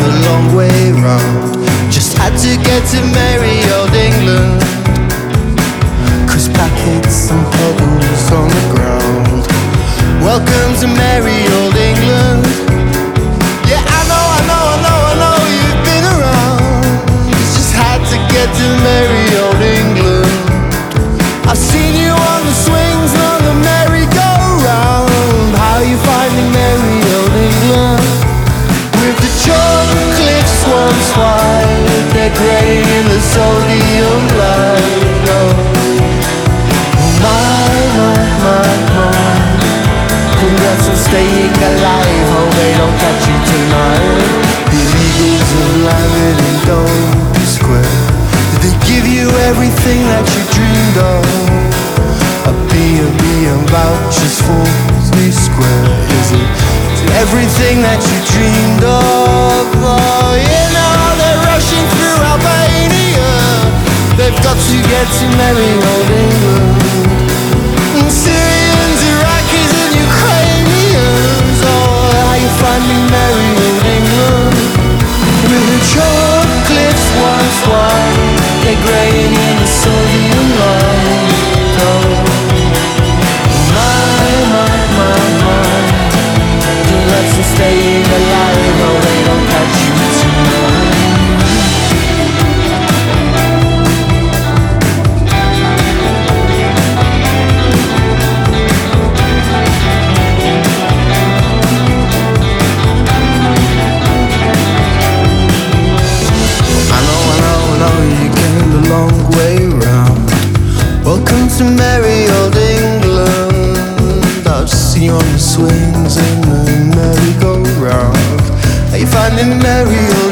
the long way round. Just had to get to merry old England, 'cause packets and puddles on the ground. Welcome to merry old England. Yeah, I know you've been around. Just had to get to merry old England. I've seen you on the swings and on the merry-go-round. How you finding merry old England? With the chalk cliffs once wide, they're grey in the sodium light. Oh, my. Congrats on staying alive. Hope they don't catch you tonight. The illegals have landed in Dome Square. Did they give you everything that you dreamed of? A B&B and vouchers for 3 square. Is it everything that you dreamed of? Oh, you know they're rushing through Albania. They've got to get to merry old England. And Syrians, Iraqis and Ukrainians. Oh, how you finding merry old England? With the chalk cliffs once wide, they're greying in the sodium light. Oh, my. Let's stay alive, oh, they don't catch you tonight. I know, you came the long way round. Welcome to merry old England. I've seen you on the swings and the merry-go-round. Are you finding merry old